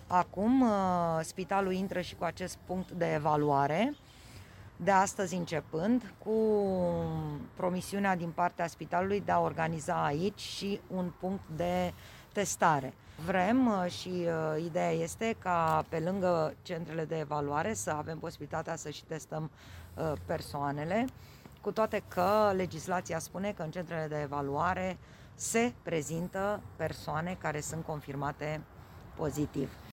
Acum, spitalul intră și cu acest punct de evaluare, de astăzi începând, cu promisiunea din partea spitalului de a organiza aici și un punct de testare. Vrem și ideea este ca pe lângă centrele de evaluare să avem posibilitatea să și testăm persoanele, cu toate că legislația spune că în centrele de evaluare se prezintă persoane care sunt confirmate pozitiv.